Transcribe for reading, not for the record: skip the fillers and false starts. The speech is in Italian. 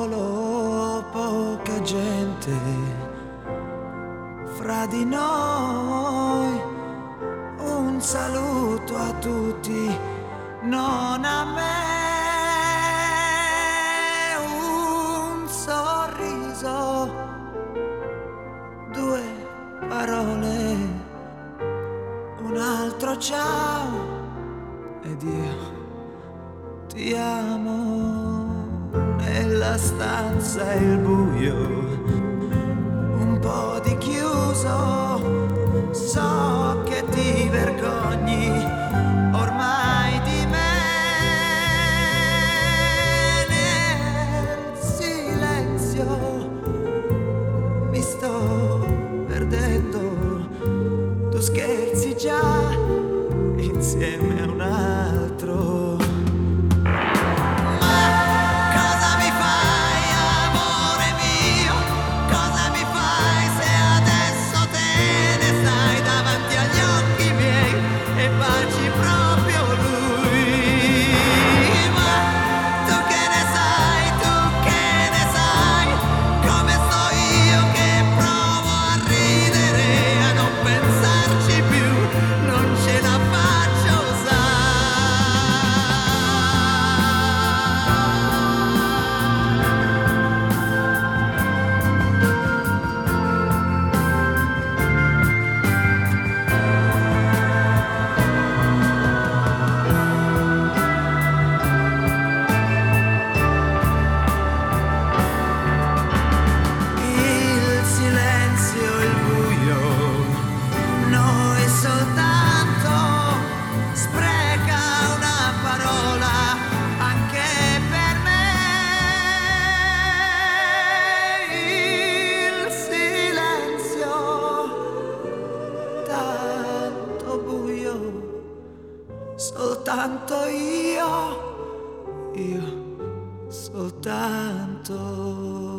solo poca gente fra di noi. Un saluto a tutti, non a me. Un sorriso, due parole, un altro ciao ed io ti amo. Nella stanza il buio, un po' di chiuso, so che ti vergogni ormai di me. Nel silenzio mi sto perdendo, tu scherzi già insieme a un altro. Soltanto io soltanto.